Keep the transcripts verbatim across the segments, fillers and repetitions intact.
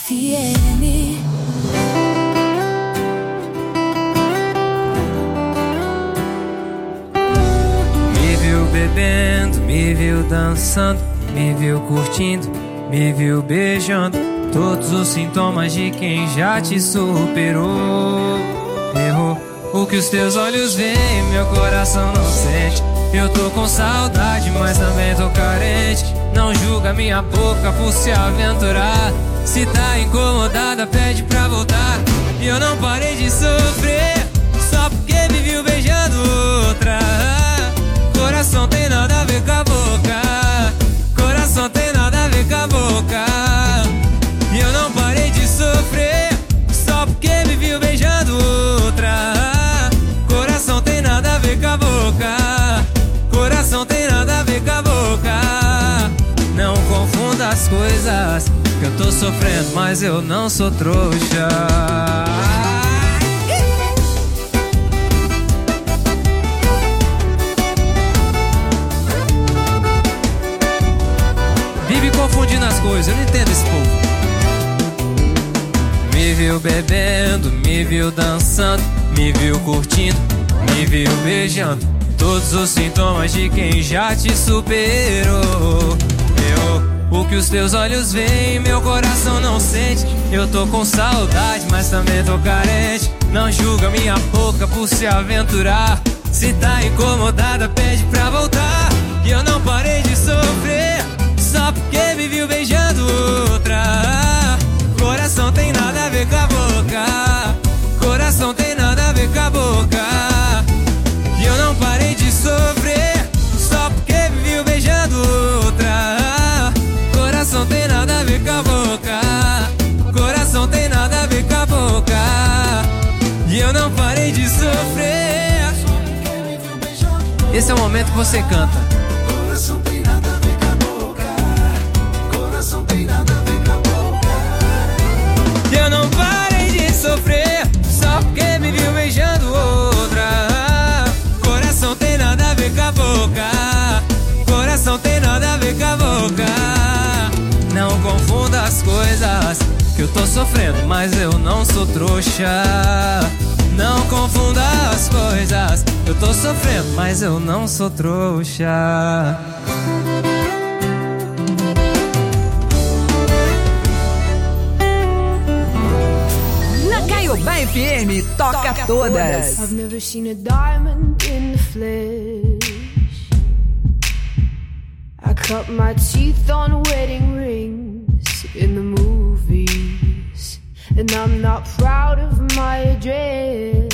F M. Me viu bebendo, me viu dançando, me viu curtindo, me viu beijando. Todos os sintomas de quem já te superou. Errou. O que os teus olhos veem, meu coração não sente. Eu tô com saudade, mas também tô carente. Não julga minha boca por se aventurar. Se tá incomodada, pede pra voltar. E eu não parei de sofrer só porque me viu beijando outra. Coração tem nada a ver com a boca. Coração tem nada a ver com a boca. E eu não parei de sofrer só porque me viu beijando outra. Coração tem nada a ver com a boca. Coração tem nada a ver com a boca. Não confunda as coisas, que eu tô sofrendo, mas eu não sou trouxa. Vive confundindo as coisas, eu não entendo esse povo. Me viu bebendo, me viu dançando, me viu curtindo, me viu beijando. Todos os sintomas de quem já te superou. Eu, o que os teus olhos veem, meu coração não sente. Eu tô com saudade, mas também tô carente. Não julga minha boca por se aventurar. Se tá incomodada, pede pra voltar. E eu não parei de sofrer só porque me viu beijando outra. Coração tem nada a ver com a boca. Coração tem nada a ver com a boca. E eu não parei de sofrer só porque me viu beijando outra. Coração tem nada a ver com a boca. Coração tem nada a ver com a boca. E eu não parei de sofrer. Esse é o momento que você canta. Coração tem nada a ver com a boca. Coração tem nada a ver com a boca. E eu não parei de sofrer só porque me viu beijando outra. Coração tem nada a ver com a boca. Coração tem nada a ver com a boca. Não confunda as coisas, que eu tô sofrendo, mas eu não sou trouxa. Não confunda as coisas, eu tô sofrendo, mas eu não sou trouxa. Na Caiobá F M, toca todas. I've never seen a diamond in the flesh. I cut my teeth on wedding rings in the movies, and I'm not proud of my address.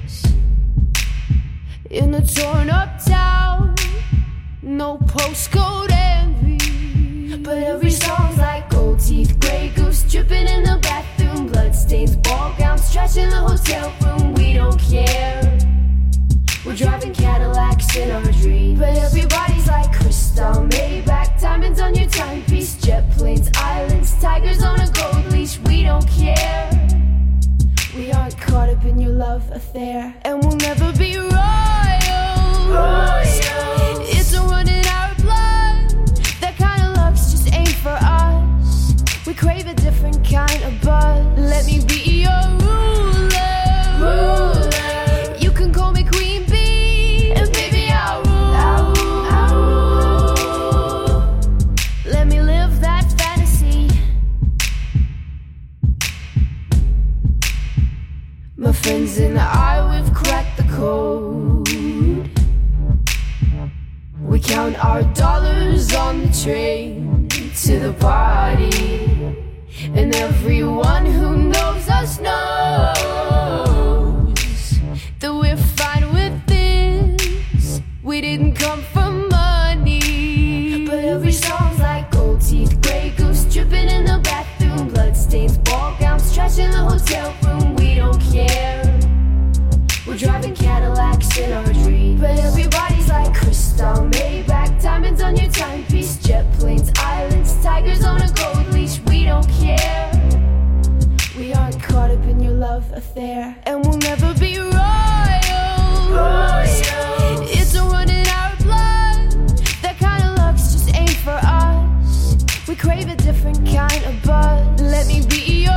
In a torn up town, no postcode envy, but every song's like gold teeth, grey goose dripping in the bathroom, bloodstains, ball gowns, trash in the hotel room. We don't care. We're driving Cadillacs in our dreams, but everybody's like crystal, Maybach, diamonds on your timepiece, jet planes, islands, tigers on a gold leash. We don't care. We aren't caught up in your love affair, and we'll never be royals. Royals. It's a run in our blood. That kind of luck's just ain't for us. We crave a different kind of buzz. Let me be your ruler. Ruler. You can call me Queen Bee, and baby I'll rule. I'll rule. I'll rule. Let me live that fantasy. My friends and I, we've cracked the code. We count our dollars on the train to the party, and everyone who knows us knows that we're fine with this. We didn't come for money, but every song's like gold teeth, grey goose dripping in the bathroom, bloodstains, ball gowns, trash in the hotel room. We don't care. We're driving Cadillacs in our dreams, but everybody's like crystal, Maybach, diamonds on your timepiece, jet planes, islands, tigers on a gold leash. We don't care. We aren't caught up in your love affair, and we'll never be royals. Royals. It's a run in our blood. That kind of luck's just ain't for us. We crave a different kind of buzz. Let me be your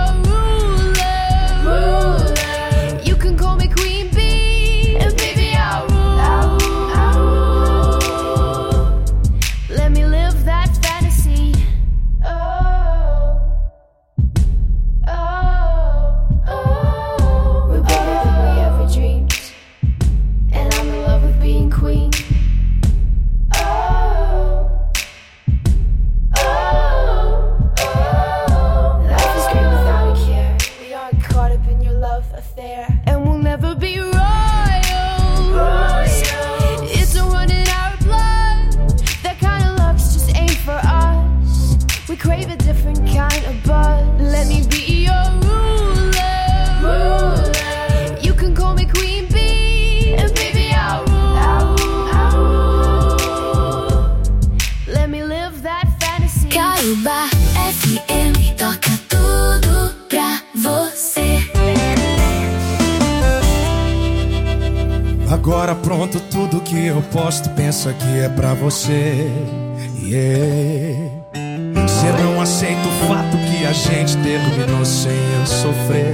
Agora pronto, tudo que eu posto pensa que é pra você. Yeah. Cê não aceita o fato que a gente terminou sem eu sofrer.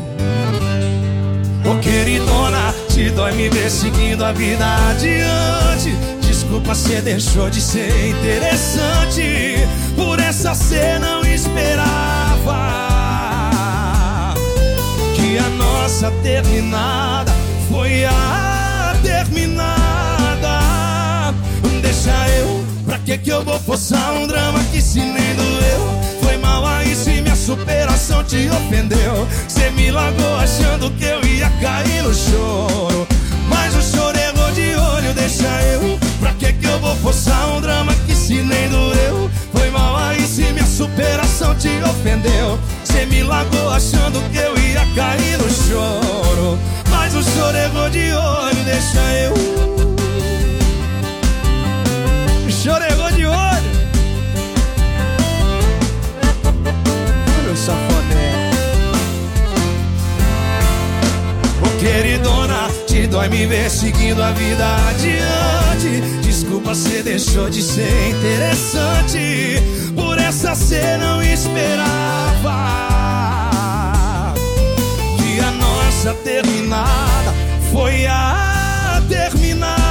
Ô queridona, te dói me ver seguindo a vida adiante. Desculpa, cê deixou de ser interessante. Por essa cê não esperava que a nossa terminada foi a terminada. Deixa eu, pra que que eu vou forçar um drama que se nem doeu? Foi mal aí se minha superação te ofendeu. Cê me largou achando que eu ia cair no choro, mas o choro errou de olho. Deixa eu, pra que que eu vou forçar um drama que se nem doeu? Foi mal aí se minha superação te ofendeu. Cê me largou achando que eu ia cair no choro, mas o choro errou de olho. Deixa eu, o choro errou de olho. Meu safadão. Ô queridona, te dói me ver seguindo a vida adiante. Desculpa, cê deixou de ser interessante. Por essa cê não esperava que a nossa terminada foi a terminada.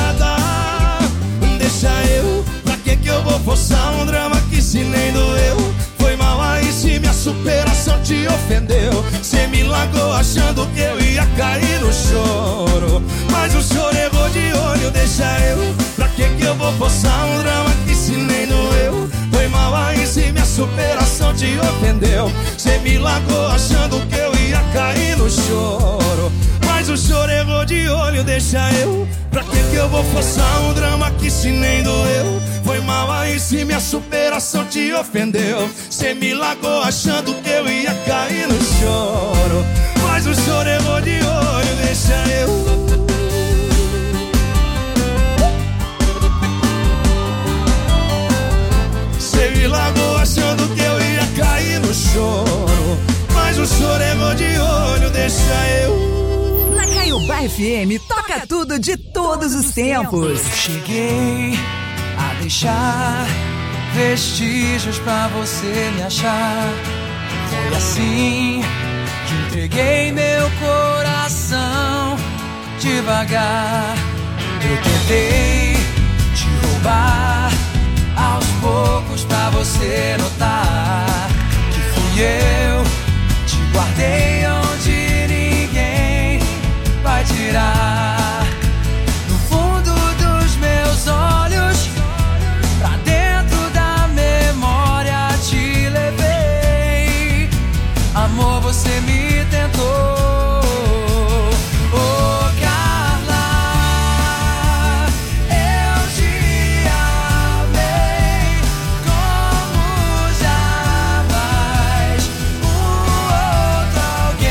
Deixa eu, pra que que eu vou forçar um drama que se nem doeu? Foi mal aí se minha superação te ofendeu. Cê me largou achando que eu ia cair no choro, mas o choro errou de olho. Deixa eu, pra que que eu vou forçar um drama que se nem doeu? Foi mal aí se minha superação te ofendeu. Cê me largou achando que eu ia cair no choro, mas o choro errou de olho. Deixa eu, pra que que eu vou forçar um drama que se nem doeu? Foi mal aí se minha superação te ofendeu. Cê me largou achando que eu ia cair no choro, mas o choro errou de olho. Deixa eu, cê me largou achando que eu ia cair no choro, mas o choro errou de olho. Deixa eu. Na Caiobá F M, toca tudo de todos os tempos. Cheguei a deixar vestígios pra você me achar. Foi assim que entreguei meu coração devagar. Eu tentei te roubar aos poucos pra você notar que fui eu. Te guardei onde ninguém vai tirar. No fundo dos meus olhos, pra dentro da memória te levei. Amor, você me tentou. Oh, Carla, eu te amei como jamais um outro alguém.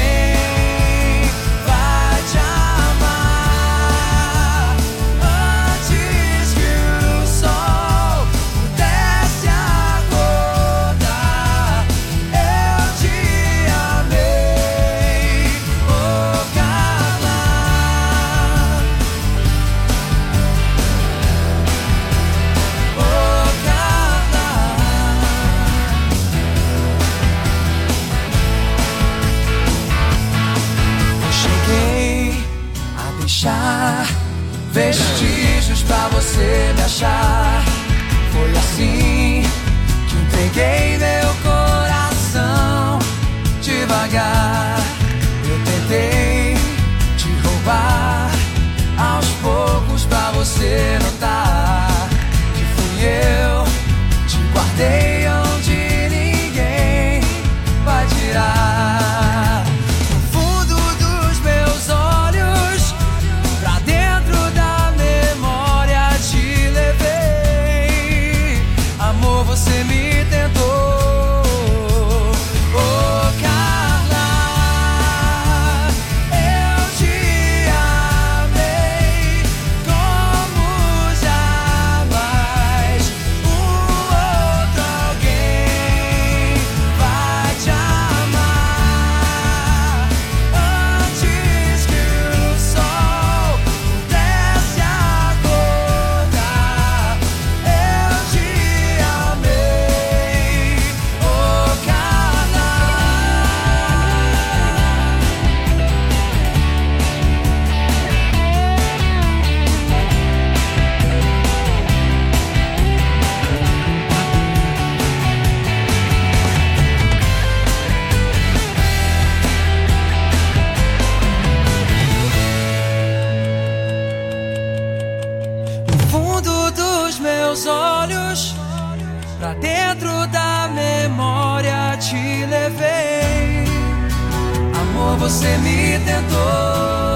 amor você me tentou.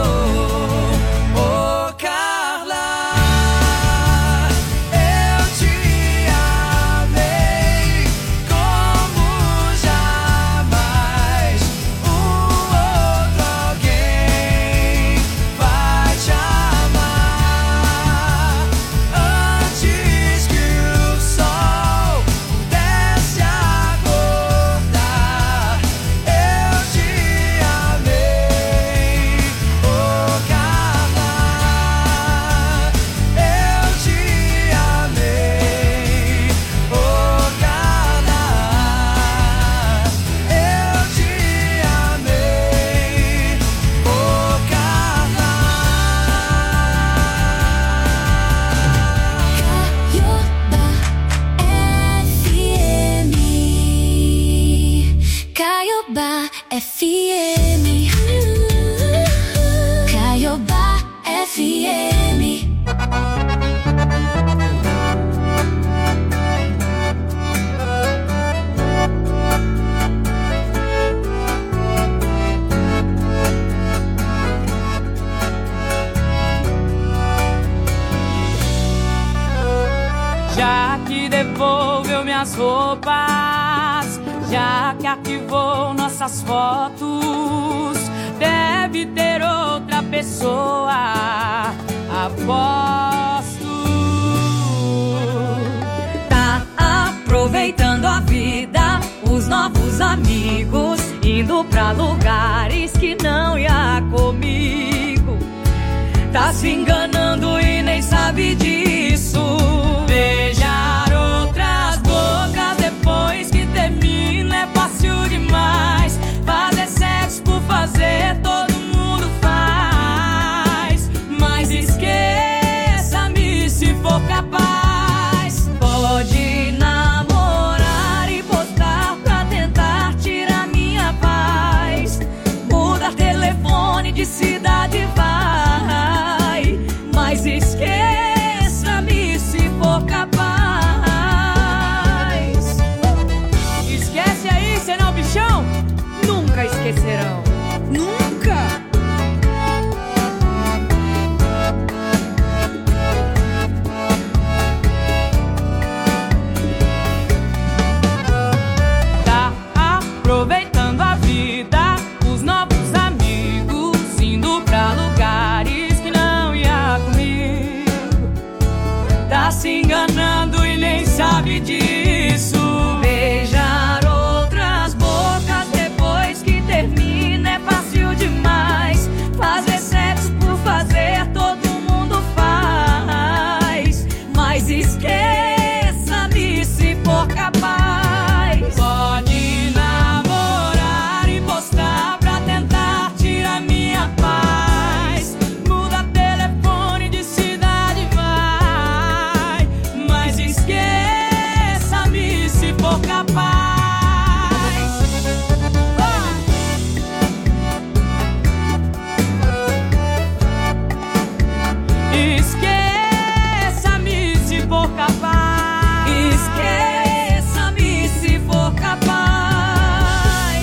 F M, Caiobá F M. Já que devolveu minhas roupas, já que arquivou nossas fotos, deve ter outra pessoa, aposto. Tá aproveitando a vida, os novos amigos, indo pra lugares que não ia comigo. Tá se enganando e nem sabe disso. Beijar outras bocas depois que termina é fácil demais. Fazer sexo por fazer todo mundo faz. Mas esqueça-me se for capaz. Pode namorar e postar pra tentar tirar minha paz. Muda telefone de cidade, vai. Mas esqueça-me se for capaz. Esquece aí, senão bichão nunca esquecerão. Nunca! Tá aproveitando a vida, os novos amigos, indo pra lugares que não ia comigo. Tá se enganando e nem sabe disso. Beijar outras bocas depois que termina é fácil demais. Fazer sexo por fazer todo mundo faz. Mas esqueça-me se for capaz. Pode namorar e postar pra tentar tirar minha paz. Muda telefone de cidade, vai. Mas esqueça-me se for capaz. Esqueça-me se for capaz. Esqueça-me se for capaz.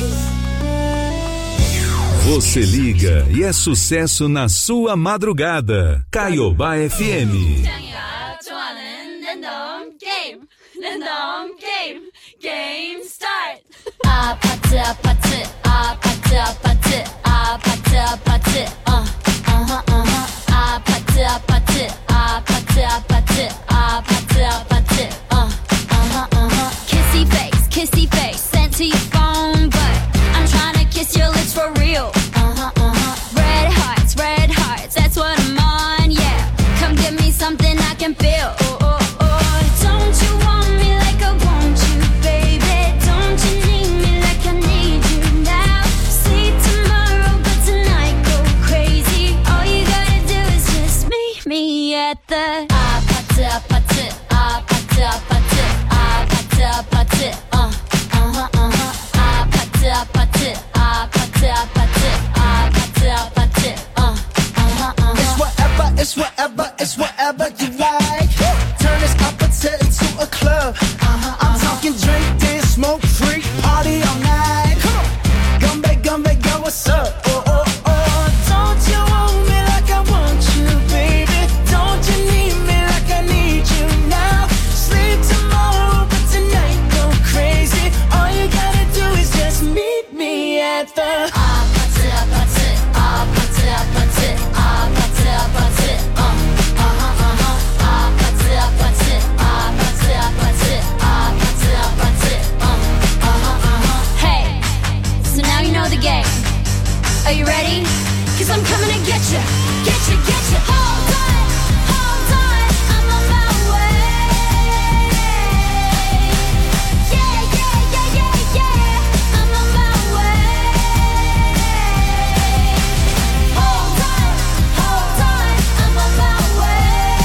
Você liga e é sucesso na sua madrugada. Caiobá F M. 좋아하는 랜덤 게임, 랜덤 게임, 게임 스타트. 아파트 아파트 아파트 아파트 아파트 아파트 어 어허 어허 아파트 아파트 아파트 아파트 아파트 아파트 어 어허 어허 kissy face kissy face sent to your phone but I'm trying to kiss your lips for real. Uh-huh uh-huh red hearts red hearts that's what I'm on, yeah. Come give me something I can feel. Oh, oh, oh. Don't you want me like I want you, baby? Don't you need me like I need you? at the 아파트 아파트 아파트 아파트 아파트 아파트 uh, uh-huh, uh-huh. 아파트 아파트 아파트 아파트 아파트 아파트 uh, uh-huh, uh-huh. Hey, so now you know the game. Are you ready? Cause I'm coming to get you, get you, get you. Hold on, hold on, I'm on my way. Yeah, yeah, yeah, yeah, yeah, I'm on my way. Hold on, hold on, I'm on my way.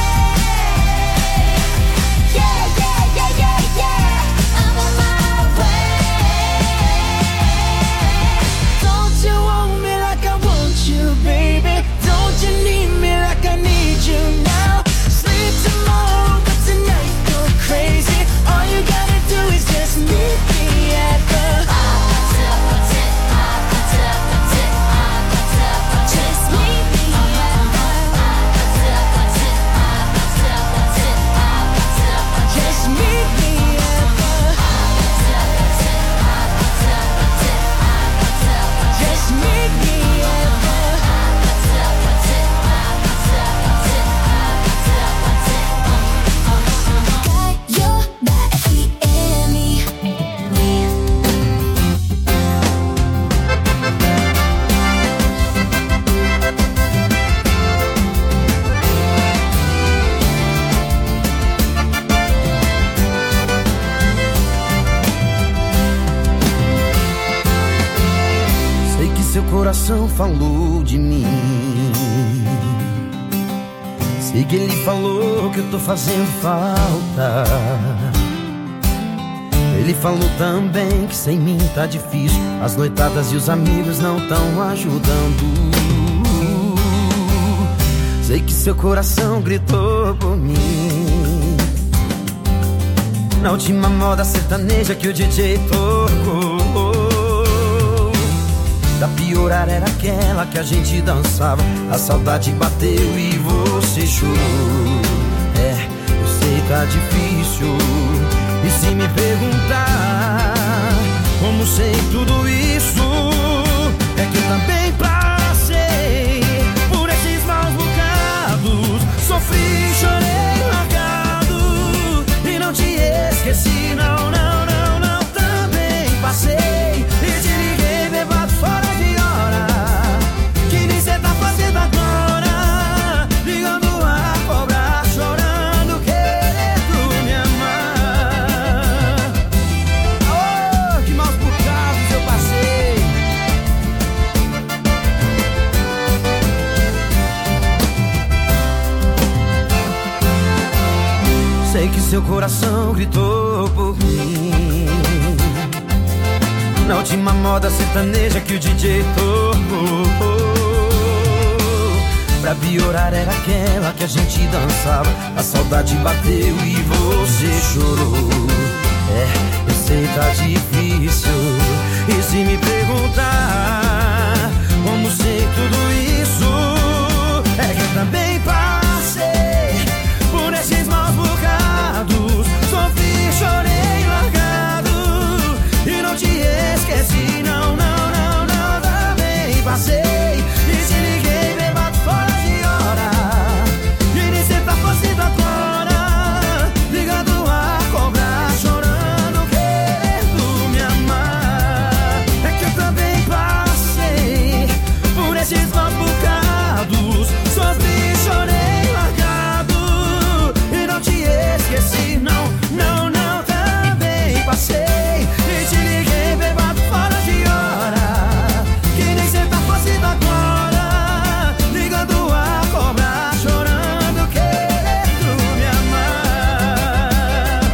Yeah, yeah, yeah, yeah, yeah, I'm on my way. Don't you want me like I want you, baby? Don't you need me like I need you now? Sleep tomorrow, but tonight go crazy. All you gotta do is just meet me at the 아파트 아파트 아파트 아파트 아파트 아파트 Just meet me at the 아파트 아파트 아파트 아파트 아파트 아파트 Just meet me at the 아파트 아파트 아파트 아파트 아파트 아파트 Just meet me at the 아파트 아파트 아파트 아파트 아파트 아파트 Sei que seu coração falou de mim. Sei que ele falou que eu tô fazendo falta. Ele falou também que sem mim tá difícil. As noitadas e os amigos não tão ajudando. Sei que seu coração gritou por mim na última moda sertaneja que o D J tocou. Pra piorar era aquela que a gente dançava. A saudade bateu e você chorou. É, eu sei tá difícil. E se me perguntar como sei tudo isso, é que eu também passei por esses maus bocados. Sofri, chorei, largado e não te esqueci, não, não, não, não. Também passei e te liguei bebado fora de hora. Que nem cê tá fazendo agora, ligando a cobrar, chorando, querendo me amar. Oh, que maus bocados eu passei. Sei que seu coração gritou por mim na última moda sertaneja que o D J tocou. Pra piorar era aquela que a gente dançava. A saudade bateu e você chorou. É, eu sei tá difícil. E se me perguntar como sei tudo isso, é que eu também passei por esses maus bocados. Sofri, chorei, largado e não te esqueci, não, não, não, não. Também passei e te liguei bebado fora de hora. E nem cê tá fazendo agora, ligando a cobrar, chorando, querendo me amar. É que eu também passei por esses maus bocados. Sofri, chorei, largado e não te esqueci, não, não, não. Também passei e te liguei bebado fora de hora. Que nem cê tá fazendo agora, ligando a cobrar, chorando, querendo me amar.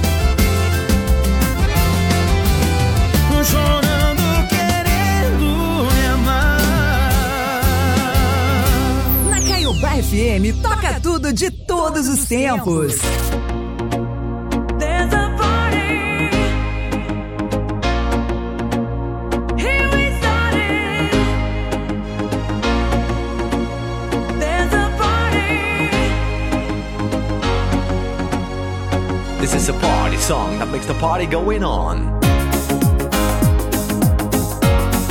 Chorando, querendo me amar. Na Caiobá F M, toca tudo de todos os tempos. There's a party. Here we started. There's a party. This is a party song that makes the party going on.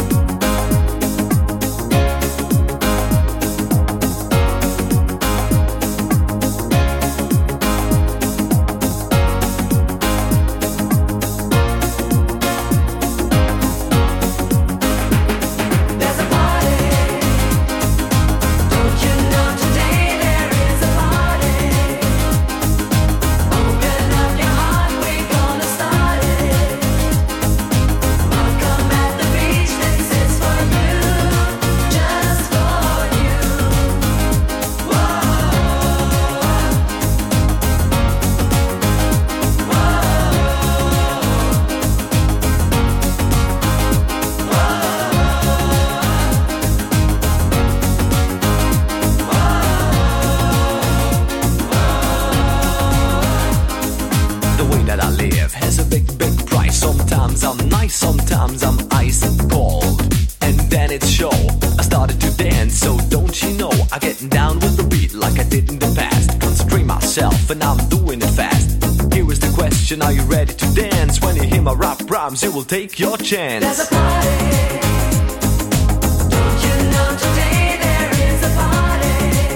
and I'm doing it fast. Here is the question, are you ready to dance? When you hear my rap rhymes, you will take your chance. There's a party. Don't you know today there is a party?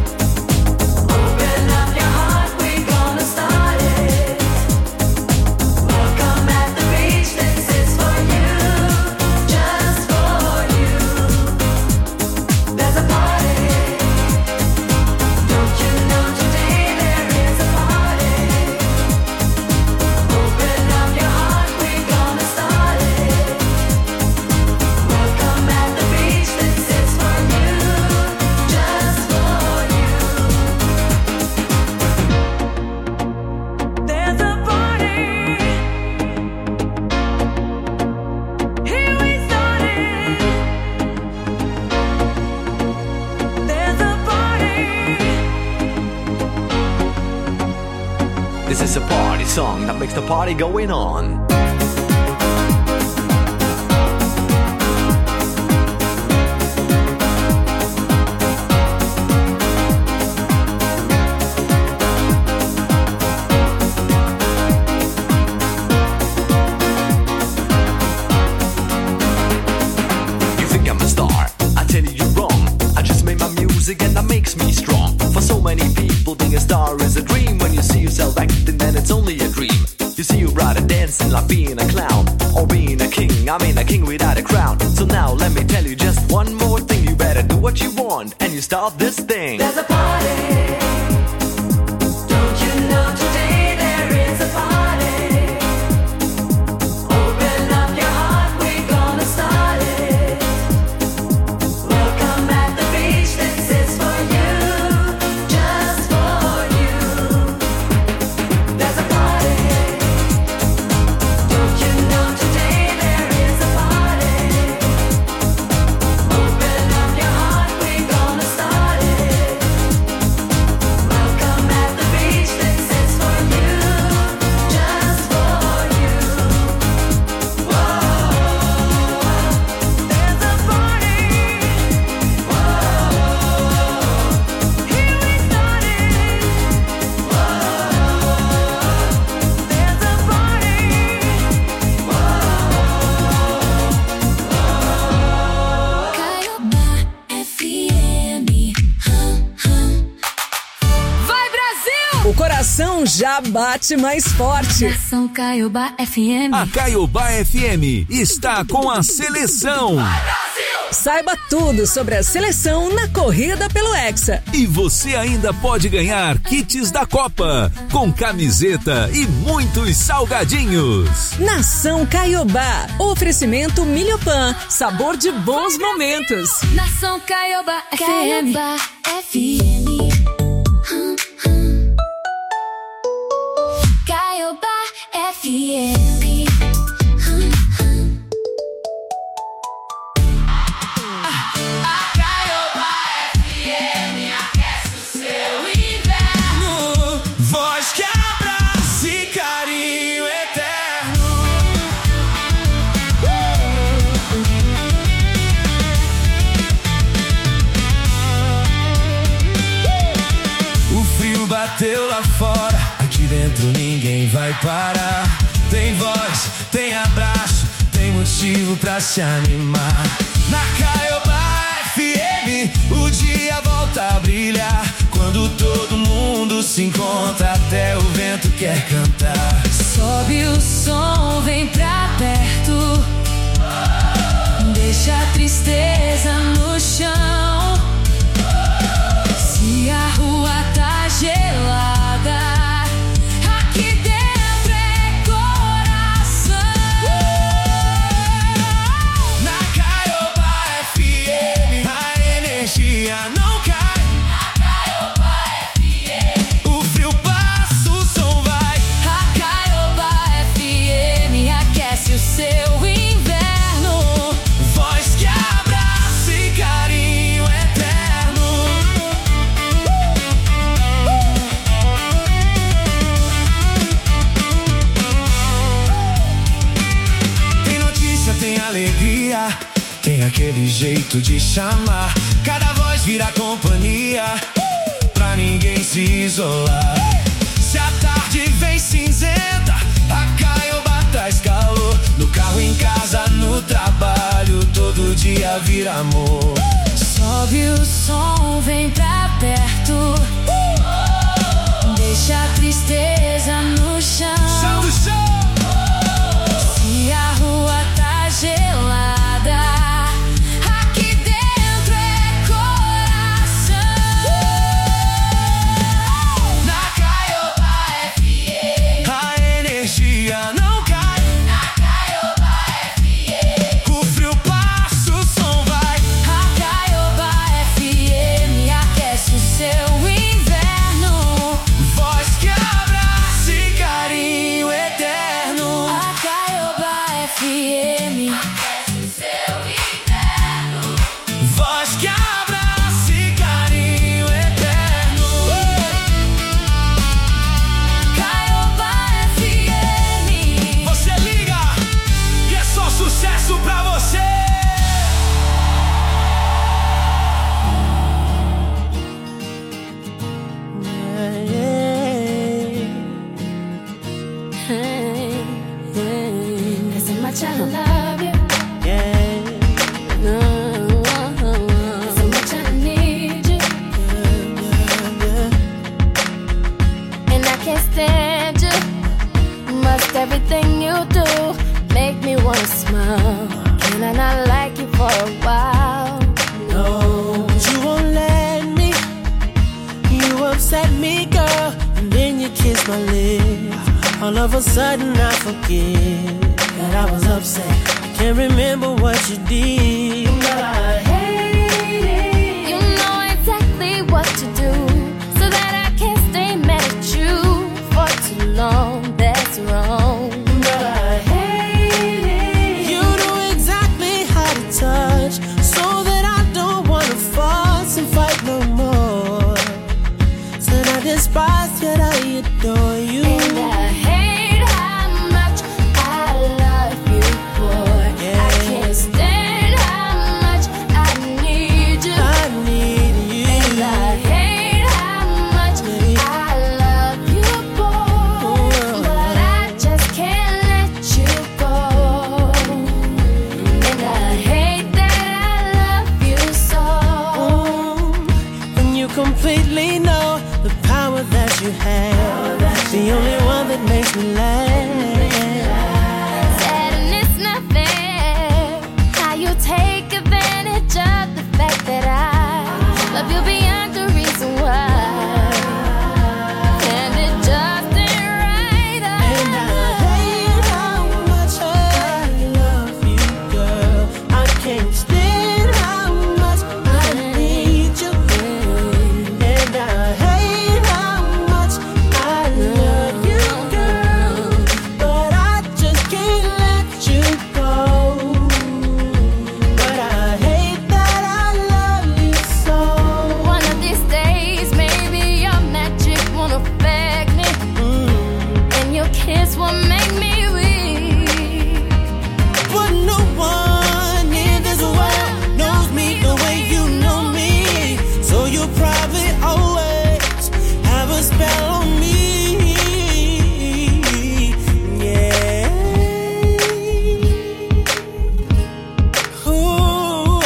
Open up your heart, we're gonna start it. Welcome at the beach, this is for you, just for you. There's a party. Don't you know today there is a party? Open up your heart, we're gonna start it. Welcome at the beach, this is for you, just for you. There's a party. Here we started. There's a party. This is a party song that makes the party going on. You think I'm a star? I tell you you're wrong. I just made my music and that makes me strong. For so many people, being a star is a dream. When you see yourself acting, then it's only a dream. You see you rather dancing like being a clown, or being a king. I mean a king without a crown. So now let me tell you just one more thing. You better do what you want and you start this thing. There's a party. Don't you know today there is a party? Open up your heart, we're gonna start it. Welcome at the beach, this is for you, just for you. There's a party. Don't you know today there is a party? Open up your heart, we're gonna start it. Welcome at the beach, this is for you, just for you. Whoa, there's a party. Whoa, here we started. Whoa, there's a party. Caiobá F M. Vai, Brasil! O coração já bate mais forte. Nação Caiobá F M. A Caiobá F M está com a seleção. Saiba tudo sobre a seleção na corrida pelo Hexa. E você ainda pode ganhar kits da Copa, com camiseta e muitos salgadinhos. Nação Caiobá. Oferecimento Milhopan. Sabor de bons momentos. Nação Caiobá F M. Caiobá F M. Caiobá F M. Voz que abraça e carinho eterno. O frio bateu lá fora, aqui dentro ninguém vai parar. Tem voz, tem abraço, tem motivo pra se animar. Na Caiobá F M, o dia volta a brilhar. Quando todo mundo se encontra, até o vento quer cantar. Sobe o som, vem pra perto. Deixa a tristeza no chão. Se a rua tá gelada, aqui dentro é coração. Na Caiobá F M, a energia não cai. O frio passa, o som vai. A Caiobá F M aquece o seu inverno. Voz que abraça e carinho eterno. Tem notícia, tem alegria, tem aquele jeito de chamar. Cada voz vira companhia, pra ninguém se isolar. mais cinzenta, a Caiobá traz calor. No carro, em casa, no trabalho, todo dia vira amor. Sobe o som, vem pra perto. Deixa a tristeza no chão. Chão do chão. Se a rua tá gelada, aqui dentro é coração. Na Caiobá F M, a energia não cai. Na Caiobá F M, o frio passa, o som vai. A Caiobá F M aquece o seu inverno. Voz que abraça e carinho eterno. A Caiobá F M aquece o seu inverno. Voz que abraça e carinho eterno. Caiobá F M. Você liga e é só sucesso pra você. Hey, hey. Cause how much I love you. Cause how much I need you. And I can't stand you. Must everything you do make me wanna smile. Can I not like you for a while? No, but you won't let me. You upset me, girl, and then you kiss my lips. All of a sudden I forget that I was upset. I can't remember what you did, but I hate it. You know exactly what to do, so that I can't stay mad at you for too long. That's wrong. But I hate it. You know exactly how to touch, so that I don't wanna fuss and fight no more. Said I despise, yet I adore you. And I hate how much I love you, boy. I can't stand how much I need you. I need you. And I hate how much I love you, boy. But I just can't let you go. And I hate that I love you so. Mm, and you completely know the power that you have. The only one that makes me laugh. Said and it's not fair how you take advantage of the fact that I love you beyond the reason why. And it just ain't right. And I hate how much I love you, girl. I can't stand how much I need you. And I hate how much I love you, girl. But I just can't let you go. But I hate that I love you so. One of these days, maybe your magic won't affect me, and your kiss will make me weak. But no one in this world knows me the way you know me. So you'll probably always have a spell on me. Yeah. Ooh.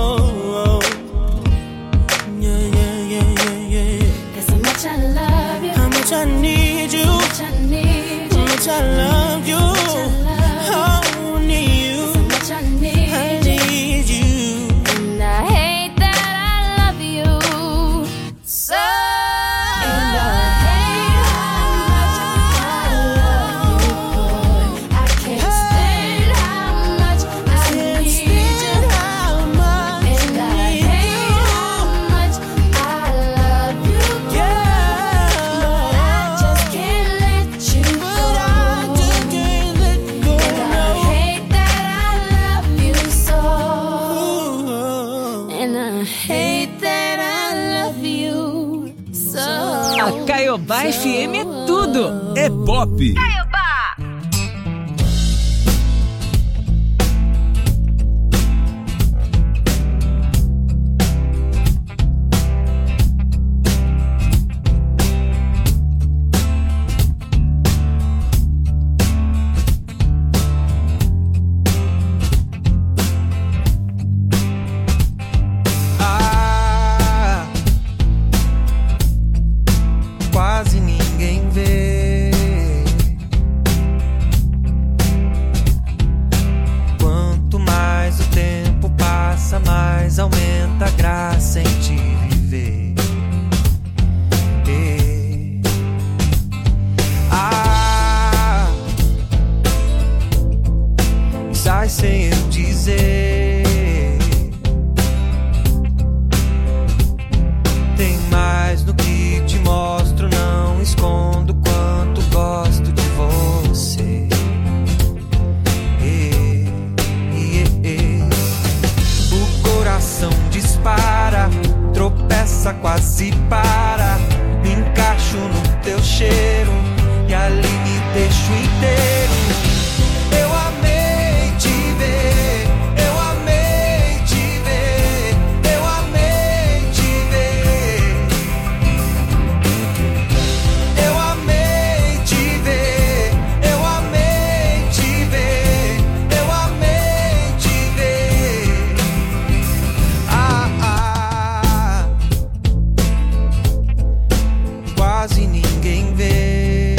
Yeah, yeah, yeah, yeah, yeah. Cause how much I love you, How much I need you. how much I need How you, much I love you. Oh, I need you. how much I need I you. need you. And I hate that I love you so. And I hate how much I love you, boy. I can't stand how much I need you. And I hate how much I love you, boy. But I just can't let you go. And I hate that I love you so. And I hate that I love you so. A Caiobá F M é tudo. É pop. quase para. Me encaixo no teu cheiro e ali me deixo inteiro. Eu amei te ver, eu amei te ver, eu amei te ver. Eu amei te ver, eu amei te ver, eu amei te ver. Ah, ah, quase ninguém vê.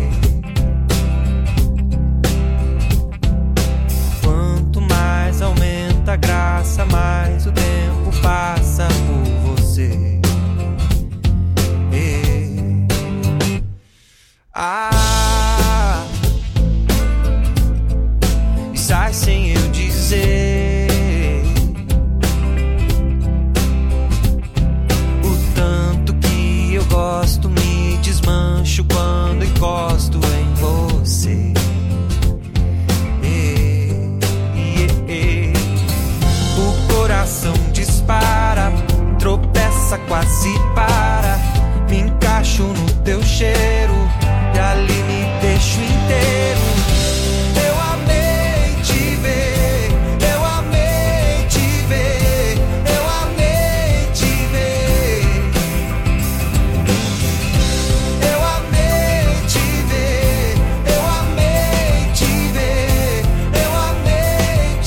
Quanto mais aumenta a graça, mais o tempo passa por você. Eh. Ah, e sai sem eu dizer o tanto que eu gosto, me desmancho quando encosto em você. Eh, eh, eh. O coração dispara, tropeça, quase para. Me encaixo no teu cheiro e ali me deixo inteiro. Eu amei te ver, eu amei te ver, eu amei te ver. Eu amei te ver, eu amei te ver, eu amei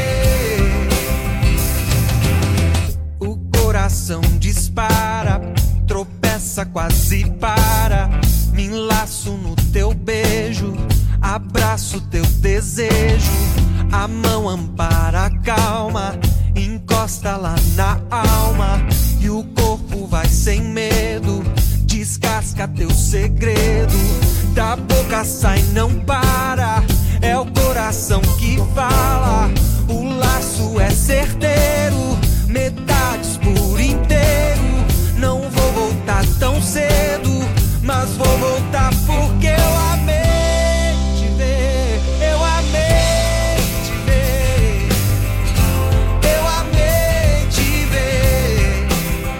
te ver. O coração dispara, tropeça, quase para. Me enlaço no teu beijo, abraço teu desejo. A mão ampara a calma, encosta lá na alma. E o corpo vai sem medo, descasca teu segredo. Da boca sai, não para, é o coração que fala. O laço é certeiro, metades por inteiro. Não vou voltar tão cedo, mas vou voltar porque eu amei te ver, eu amei te ver, eu amei te ver,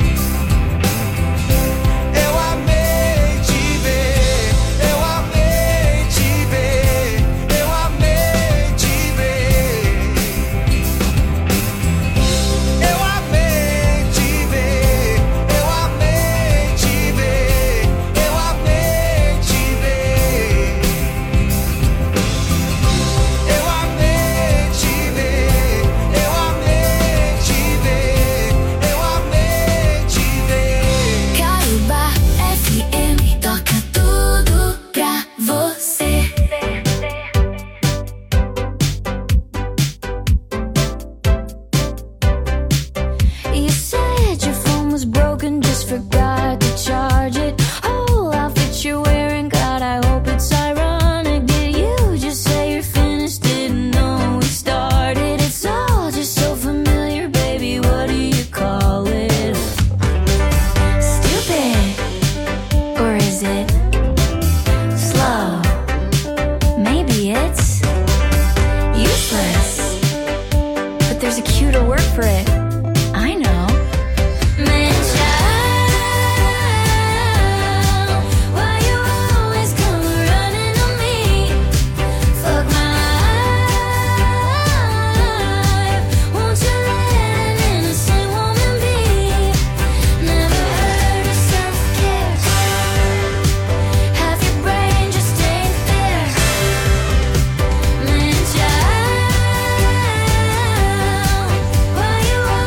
eu amei te ver, eu amei te ver, eu amei te ver, eu amei te ver, eu amei te ver, eu amei te ver, eu amei te ver, eu amei te ver, eu amei te ver. Cariúba F M toca tudo pra você. You said your phone was broken, just forgot to charge it. Whole outfit you're wearing, God, I hope it's ironic. Did you just say you're finished? Didn't know we started. It's all just so familiar, baby. What do you call it? Stupid, or is it slow? Maybe it's useless, but there's a cuter word for it. I know. Man, child, why you always come running to me? Fuck my life. Won't you let an innocent woman be? Never heard of self-care. Half your brain just ain't there. Man, child, why you always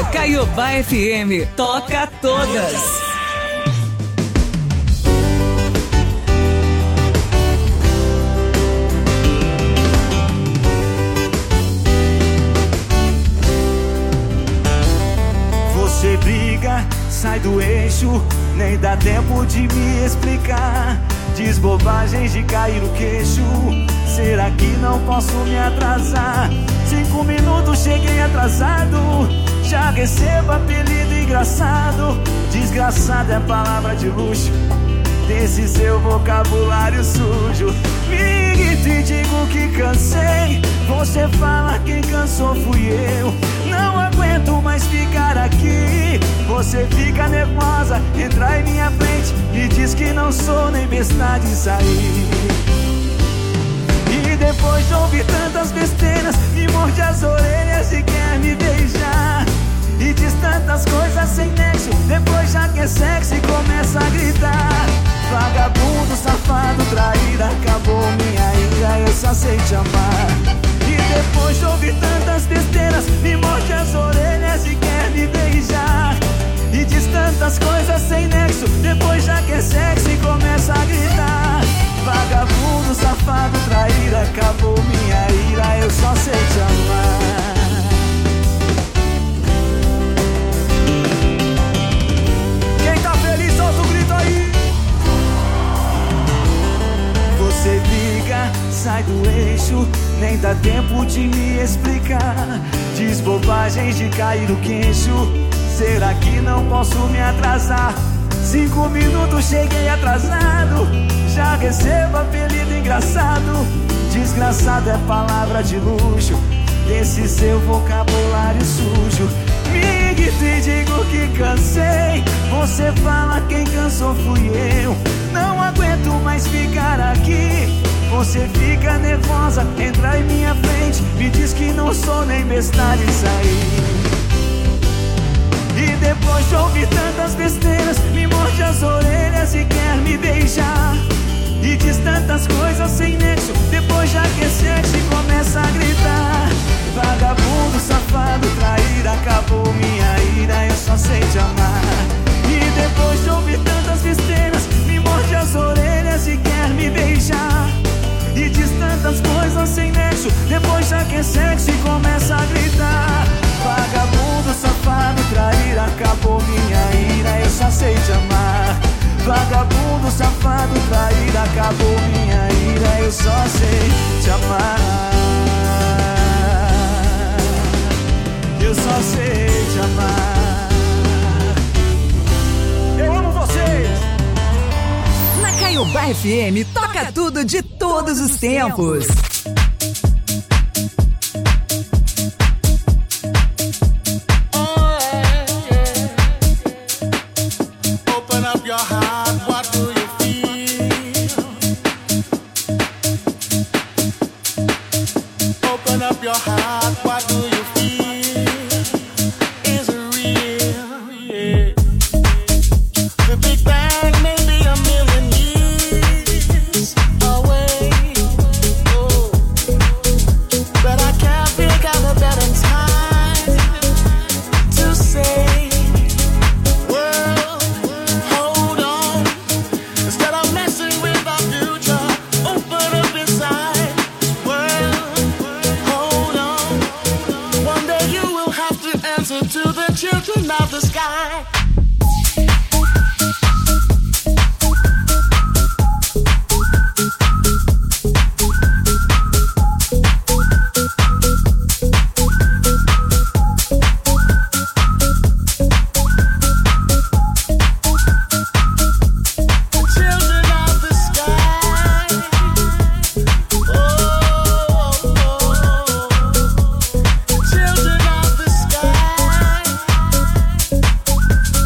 Caiobá F M, toca todas. Você briga, sai do eixo, nem dá tempo de me explicar. Diz bobagens de cair o queixo. Será que não posso me atrasar? Cinco minutos cheguei atrasado. Já recebo apelido engraçado. Desgraçado é palavra de luxo desse seu vocabulário sujo. Me grito e digo que cansei. Você fala quem cansou fui eu. Não aguento mais ficar aqui. Você fica nervosa, entra em minha frente e diz que não sou nem besta de sair. E depois de ouvir tantas besteiras, me morde as orelhas e quer me beijar. E diz tantas coisas sem nexo, depois já que é sexy começa a gritar. Vagabundo, safado, traíra, acabou minha ira, eu só sei te amar. E depois de ouvir tantas besteiras, me morde as orelhas e quer me beijar. E diz tantas coisas sem nexo, depois já que é sexy começa a gritar. Vagabundo, safado, traíra, acabou minha ira, eu só sei te amar. Quem tá feliz, solta o grito aí. Você briga, sai do eixo, nem dá tempo de me explicar. Diz bobagens de cair o queixo. Será que não posso me atrasar? Cinco minutos cheguei atrasado. Já recebo apelido engraçado. Desgraçado é palavra de luxo desse seu vocabulário sujo. Me grito e digo que cansei. Você fala quem cansou fui eu. Não aguento mais ficar aqui. Você fica nervosa, entra em minha frente, me diz que não sou nem besta de sair. E depois de ouvir tantas besteiras, me morde as orelhas e quer me beijar. E diz tantas coisas sem nexo, depois já que é sexy começa a gritar. Vagabundo, safado, traíra, acabou minha ira, eu só sei te amar. E depois de ouvir tantas besteiras, me morde as orelhas e quer me beijar. E diz tantas coisas sem nexo, depois já que é sexy começa a gritar. Vagabundo, safado, traíra, acabou minha ira, eu só sei te amar. Vagabundo, safado, traíra, acabou minha ira, eu só sei te amar. Eu só sei te amar. Eu amo vocês. Na Caiobá F M, toca tudo de todos os tempos. Open up your heart, what do you feel? Open up your heart, what do you feel? Is it real? Yeah. The Big Bang may be a million years away. Oh. But I can't figure out a better time to say, world, hold on. Instead of messing with our future, open up inside. World, hold on. One day you will have to answer to the children of the sky. Children of the sky. Oh, children of the sky.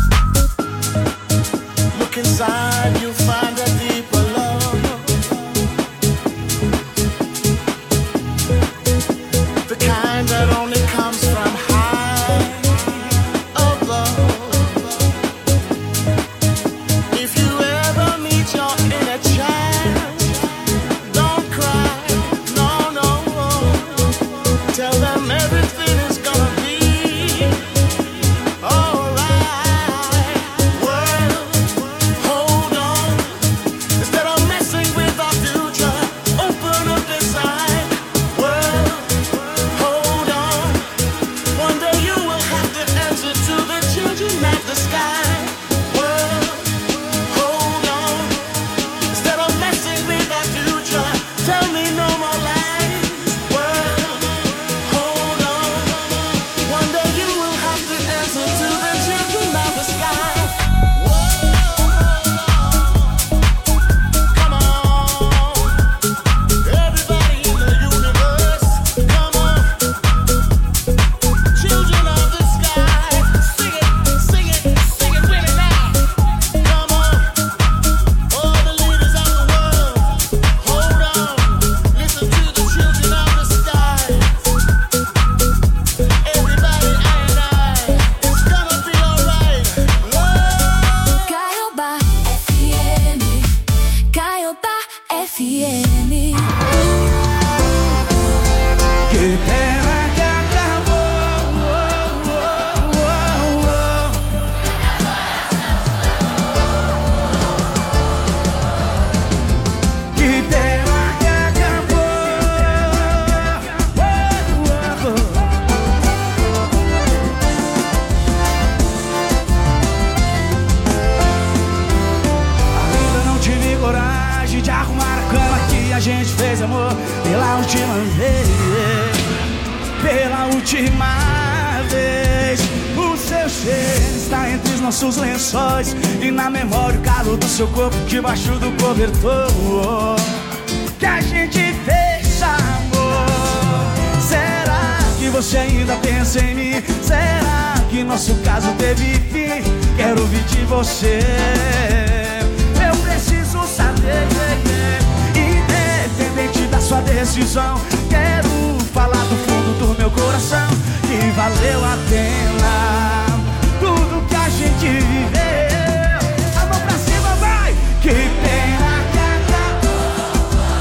amor pela última vez. Pela última vez. O seu cheiro está entre os nossos lençóis e na memória o calor do seu corpo debaixo do cobertor. Que a gente fez amor. Será que você ainda pensa em mim? Será que nosso caso teve fim? Quero ouvir de você. Eu preciso saber, independente da sua decisão. Quero falar do fundo do meu coração que valeu a pena tudo que a gente viveu. A mão pra cima, vai! Que pena que acabou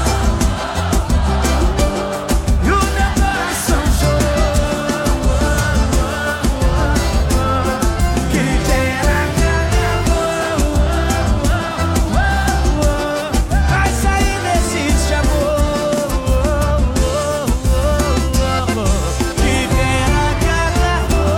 e o meu coração chorou. Que pena que acabou. Vai sair desse amor. Que pena que acabou.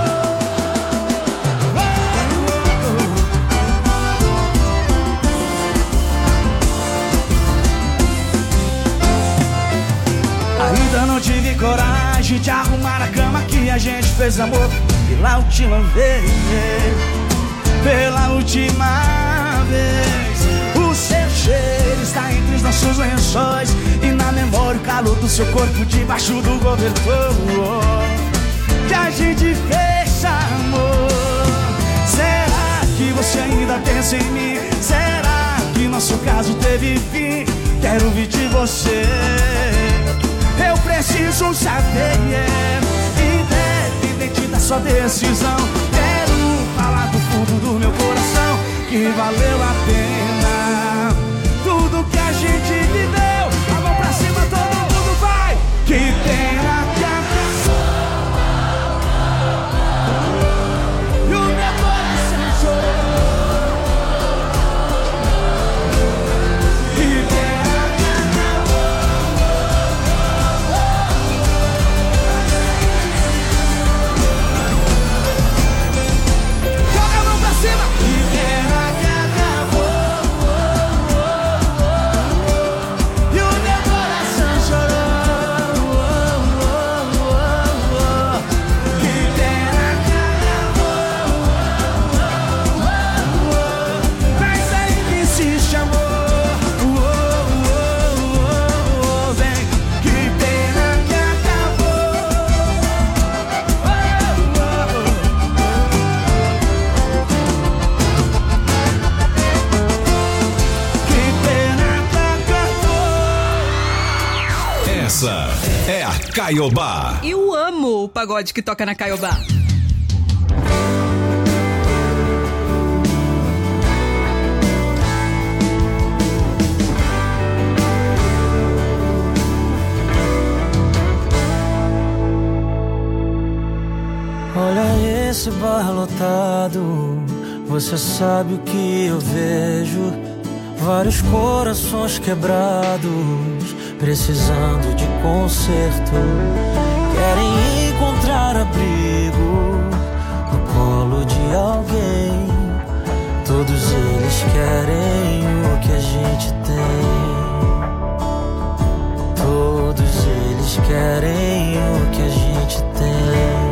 Ainda não tive coragem de arrumar a cama que a gente fez amor pela última vez. Pela última vez. O seu cheiro está entre os nossos lençóis e na memória o calor do seu corpo debaixo do cobertor. Que a gente fez amor. Será que você ainda pensa em mim? Será que nosso caso teve fim? Quero ouvir de você. Eu preciso saber, yeah. Independente da sua decisão. Quero falar do fundo do meu coração que valeu a pena tudo que a gente viveu. A mão pra cima, todo mundo vai. Que pena que acabou e o meu coração chorou. Que pena que acabou. Joga a mão pra cima. Que pena que acabou e o meu coração chorou. Que pena que acabou. Mas aí que se chamou. Vem. Que pena que acabou. Que pena que acabou. Essa é a Caiobá. Eu amo o pagode que toca na Caiobá. Olha esse bar lotado, você sabe o que eu vejo. Vários corações quebrados, precisando de conserto. Querem encontrar abrigo no colo de alguém. Todos eles querem o que a gente tem. Todos eles querem o que a gente tem.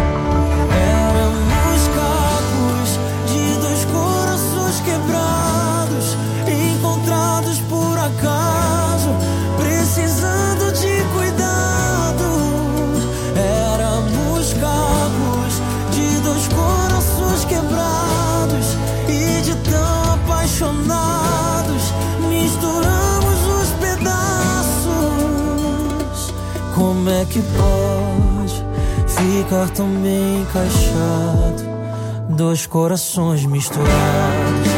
Éramos cacos de dois corações quebrados, encontrados por acaso, precisando de cuidados. Éramos cacos de dois corações quebrados e de tão apaixonados misturamos os pedaços. Como é que pode ficar tão bem encaixado? Dois corações misturados.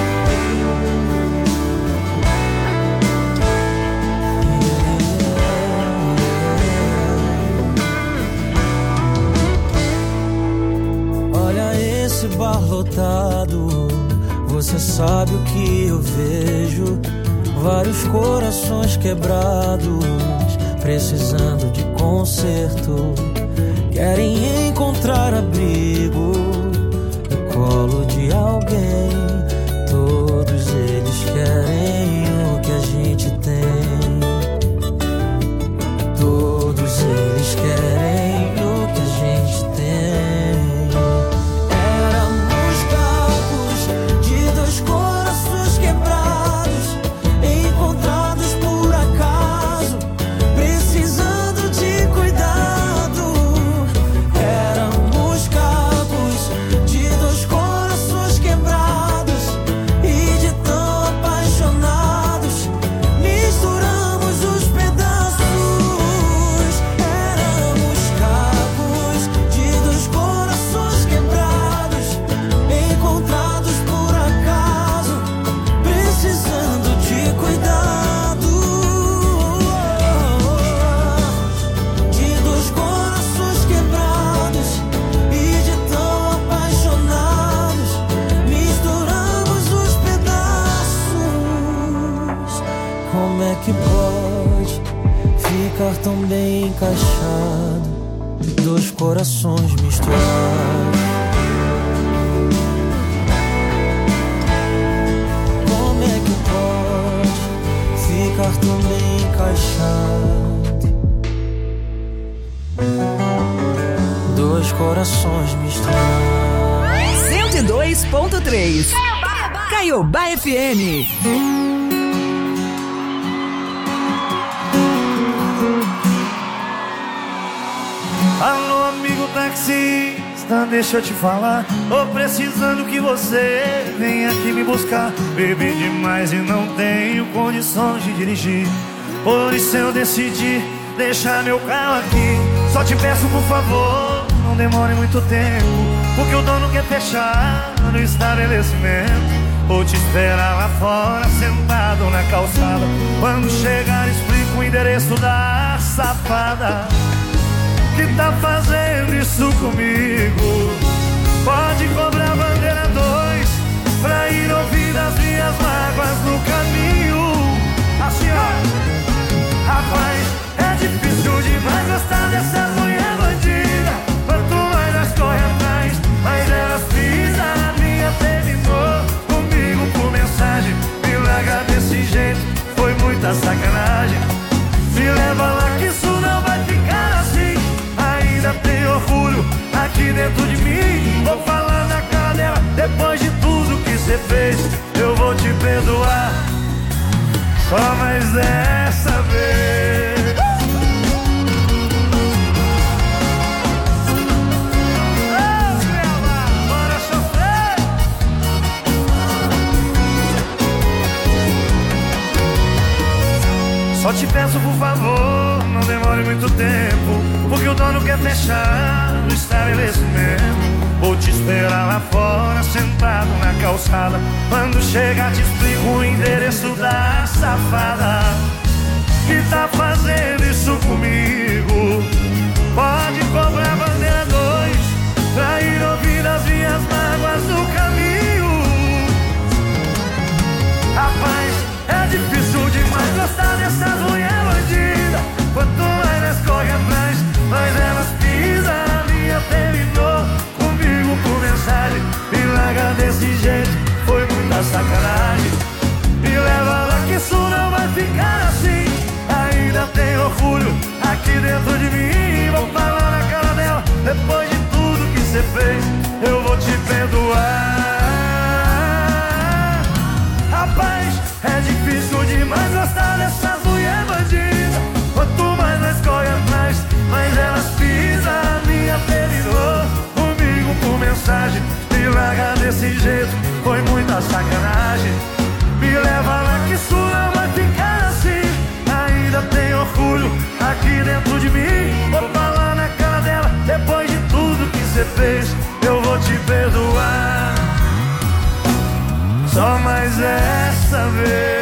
Olha esse bar lotado, você sabe o que eu vejo. Vários corações quebrados, precisando de conserto. Querem encontrar abrigo no colo de alguém. Todos eles querem o que a gente tem. Como é que pode ficar tão bem encaixado, dois corações misturados? Como é que pode ficar tão bem encaixado, dois corações misturados? cento e dois ponto três Caiobá F M. Alô, amigo taxista, deixa eu te falar. Tô precisando que você venha aqui me buscar. Bebi demais e não tenho condições de dirigir. Por isso eu decidi deixar meu carro aqui. Só te peço, por favor, não demore muito tempo, porque o dono quer fechar no estabelecimento. Vou te esperar lá fora, sentado na calçada. Quando chegar, explico o endereço da safada que tá fazendo isso comigo. Pode cobrar bandeira dois pra ir ouvir as minhas mágoas no caminho. Assim, ó, rapaz, é difícil demais gostar dessas mulher bandida. Quanto mais nós corre atrás, mais elas pisam na minha. Terminou comigo por mensagem, me larga desse jeito, foi muita sacanagem. Me leva lá que isso não vai ficar assim. Ainda tem orgulho aqui dentro de mim. Vou falar na cara dela, depois de tudo que cê fez, eu vou te perdoar, só mais dessa vez. Só te peço, por favor, não demore muito tempo, porque o dono quer fechar o estabelecimento. Vou te esperar lá fora, sentado na calçada. Quando chegar te explico o endereço da safada que tá fazendo isso comigo. Pode cobrar bandeira dois pra ir ouvir as minhas mágoas no caminho. Rapaz, é difícil demais gostar dessas mulher bandida. Quanto mais nós corre atrás, mais elas pisam na minha. Terminou comigo por mensagem, me larga desse jeito, foi muita sacanagem. Me leva lá que isso não vai ficar assim. Ainda tem orgulho aqui dentro de mim. Vou falar na cara dela, depois de tudo que cê fez, eu vou te perdoar. Rapaz, é difícil demais gostar dessas mulher bandida. Quanto mais nós corre atrás, mais elas pisam a minha. Terminou comigo por mensagem, me larga desse jeito, foi muita sacanagem. Me leva lá que isso não vai ficar assim. Ainda tem orgulho aqui dentro de mim. Vou falar na cara dela, depois de tudo que cê fez, eu vou te perdoar, só mais essa vez.